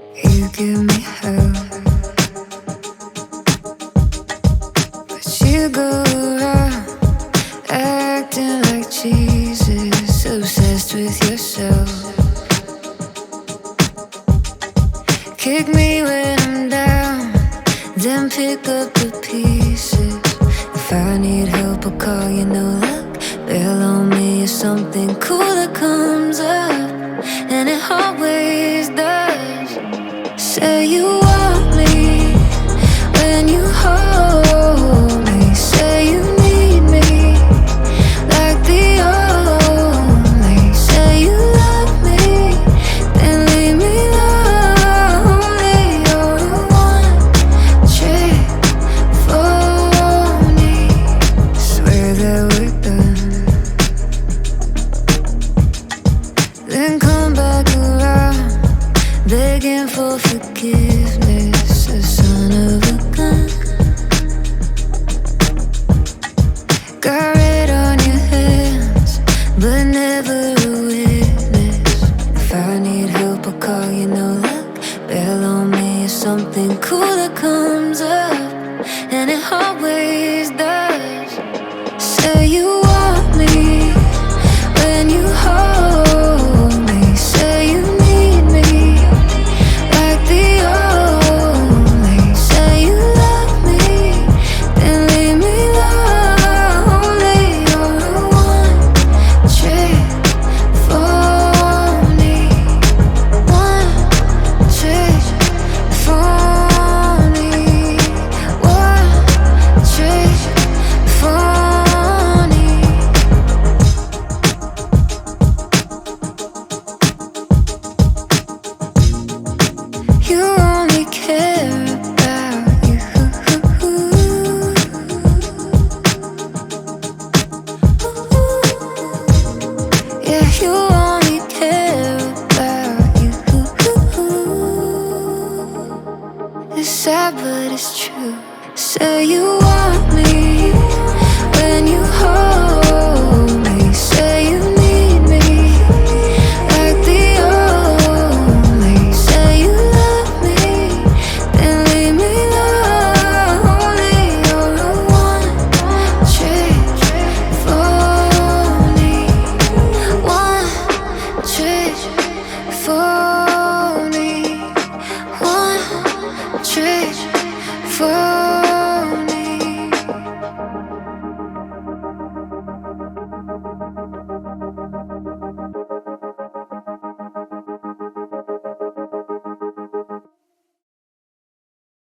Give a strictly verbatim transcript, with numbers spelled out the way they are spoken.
You give me hell, but you go around acting like Jesus, obsessed with yourself. Kick me when I'm down, then pick up the pieces. If I need help, I'll call you, no luck. Bail on me if something cool that comes up, and it always does. Say you want me when you hold me. Say you need me like the only. Say you love me, then leave me lonely. You're a one trick phony. Swear that we're done, then come back around begging for forgiveness, a son of a gun. Got red on your hands, but never a witness. If I need help, I'll call you, no luck. Bail on me if something cool that comes up, and it always does. Say you want me when you hold me. Say you need me like the only. Say you love me, then leave me lonely. You're a one trick phony. One trick phony. One trick phony. You only care about you. Yeah, you only care about you. It's sad, but it's true. Say you want